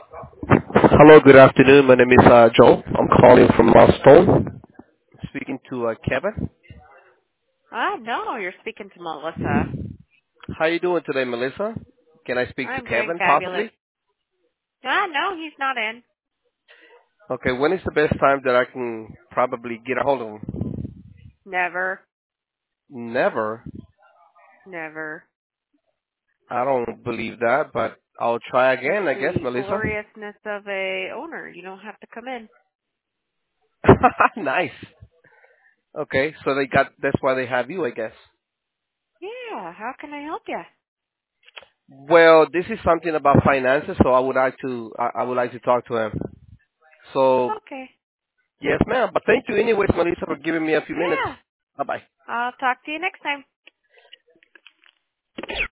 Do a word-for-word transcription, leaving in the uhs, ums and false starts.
Hello, good afternoon. My name is uh, Joel. I'm calling from Milestone. Speaking to uh, Kevin. Ah, no, you're speaking to Melissa. How you doing today, Melissa? Can I speak to I'm doing Kevin, fabulous. possibly? Ah, no, he's not in. Okay, when is the best time that I can probably get a hold of him? Never, Never. never. I don't believe that, but I'll try That's again, I guess, the Melissa. gloriousness of a owner. You don't have to come in. Nice. Okay, so they got, that's why they have you, I guess. Yeah, how can I help you? Well, this is something about finances, so I would like to, I, I would like to talk to him. So, Okay. yes, ma'am. But thank you anyways, Melissa, for giving me a few minutes. Yeah, Bye-bye. I'll talk to you next time.